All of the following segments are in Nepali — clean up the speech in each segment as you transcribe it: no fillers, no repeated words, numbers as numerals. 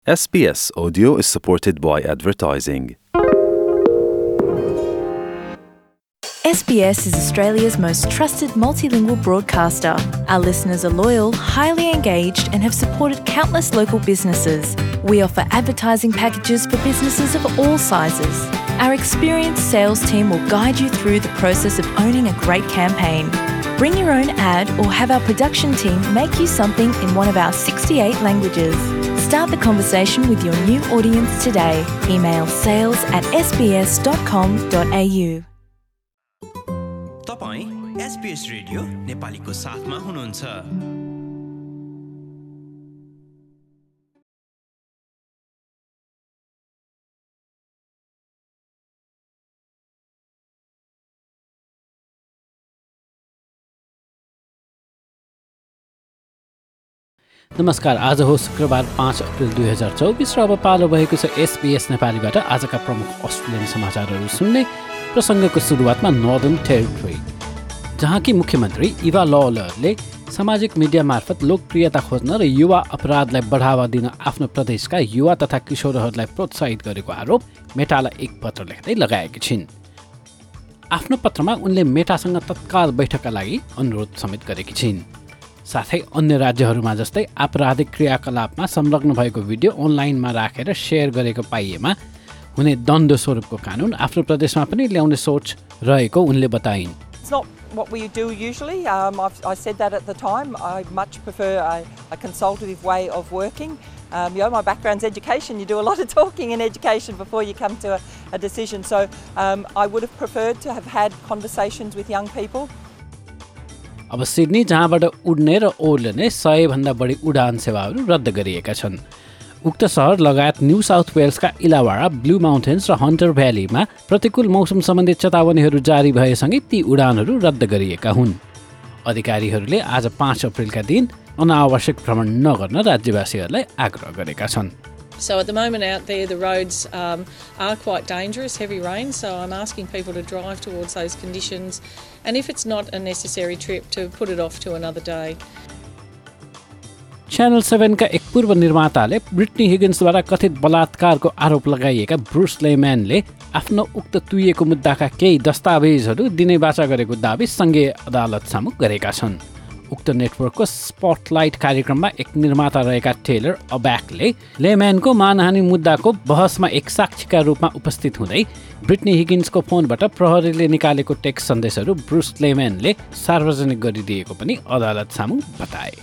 SBS Audio is supported by advertising. SBS is Australia's most trusted multilingual broadcaster. Our listeners are loyal, highly engaged, and have supported countless local businesses. We offer advertising packages for businesses of all sizes. Our experienced sales team will guide you through the process of owning a great campaign. Bring your own ad or have our production team make you something in one of our 68 languages. Start the conversation with your new audience today. Email sales@sbs.com.au. तपाईं SBS रेडियो नेपालीको साथमा हुनुहुन्छ। नमस्कार, आज हो शुक्रबार 5 अप्रिल 2024 र अब पालो भएको छ SBS नेपालीबाट आजका प्रमुख अस्ट्रेलियन समाचारहरू सुन्ने प्रसङ्गको सुरुवातमा नर्दर्न टेरिटोरी, जहाँ कि मुख्यमन्त्री इभा लवलरले सामाजिक मिडिया मार्फत लोकप्रियता खोज्न र युवा अपराधलाई बढावा दिन आफ्नो प्रदेशका युवा तथा किशोरहरूलाई प्रोत्साहित गरेको आरोप मेटालाई एक पत्र लेख्दै लगाएकी छिन्। आफ्नो पत्रमा उनले मेटासँग तत्काल बैठकका लागि अनुरोध समेत गरेकी छिन्। साथै अन्य राज्यहरूमा जस्तै आपराधिक क्रियाकलापमा संलग्न भएको भिडियो अनलाइनमा राखेर सेयर गरेको पाइएमा हुने दण्ड स्वरूपको कानुन आफ्नो प्रदेशमा पनि ल्याउने सोच रहेको उनले बताइन्। It's not what we do usually. I said that at the time. I much prefer a consultative way of working. My background's education. You do a lot of talking in education before you come to a decision. So I would have preferred to have had conversations with young people. अब सिडनी, जहाँबाट उड्ने र ओर्लने 100 बढी उडान सेवाहरू रद्द गरिएका छन्। उक्त सहर लगायत न्यू साउथ वेल्सका इलावाडा, ब्लू माउन्टेन्स र हन्टर भ्यालीमा प्रतिकूल मौसम सम्बन्धी चेतावनीहरू जारी भएसँगै ती उडानहरू रद्द गरिएका हुन्। अधिकारीहरूले आज 5 अप्रिलका दिन अनावश्यक भ्रमण नगर्न राज्यवासीहरूलाई आग्रह गरेका छन्। So at the moment out there the roads are quite dangerous, heavy rain, so I'm asking people to drive towards those conditions, and if it's not a necessary trip, to put it off to another day. Channel 7 का एक पूर्व निर्माताले ब्रिटनी हिगिन्सद्वारा कथित बलात्कारको आरोप लगाइएका ब्रुस लेम्यानले आफ्नो उक्त तुइएको मुद्दाका केही दस्तावेजहरू दिने वाचा गरेको दाबी सङ्घीय अदालत सामु गरेका छन्। उक्त नेटवर्कको स्पटलाइट कार्यक्रममा एक निर्माता रहेका टेलर अब्याकले लेम्यानको मानहानि मुद्दाको बहसमा एक साक्षीका रूपमा उपस्थित हुँदै ब्रिटनी हिगिन्सको फोनबाट प्रहरीले निकालेको टेक्स्ट सन्देशहरू ब्रुस लेम्यानले सार्वजनिक गरिदिएको पनि अदालत सामु बताए।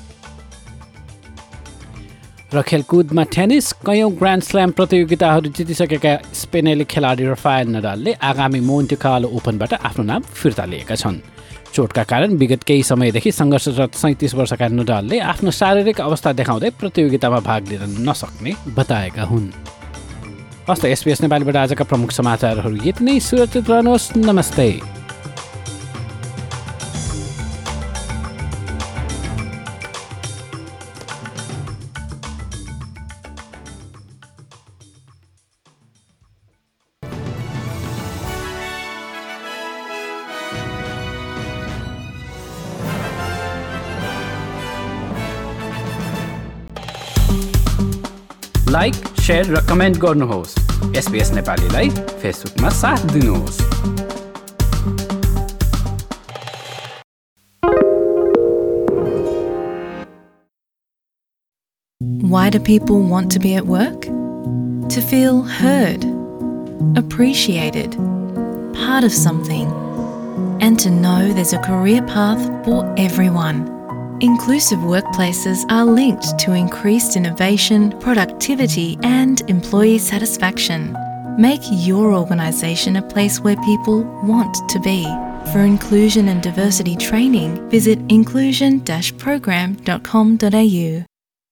र खेलकुदमा टेनिस, कयौं ग्रान्ड स्ल्याम प्रतियोगिताहरू जितिसकेका स्पेनेली खेलाडी राफेल नडालले आगामी मोन्टे कार्लो ओपनबाट आफ्नो नाम फिर्ता लिएका छन्। चोटका कारण विगत केही समयदेखि सङ्घर्षरत 37 वर्षका नडालले आफ्नो शारीरिक अवस्था देखाउँदै प्रतियोगितामा भाग लिन नसक्ने बताएका हुन्। हस्त SBS नेपालीबाट आजका प्रमुख समाचारहरू यति नै। सुरक्षित रहनुहोस्। नमस्ते। लाइक, शेयर र कमेन्ट गर्नुहोस्। SBS नेपालीलाई फेसबुकमा साथ दिनुहोस्। Why do people want to be at work? To feel heard, appreciated, part of something, and to know there's a career path for everyone. Inclusive workplaces are linked to increased innovation, productivity, and employee satisfaction. Make your organisation a place where people want to be. For inclusion and diversity training, visit inclusion-program.com.au.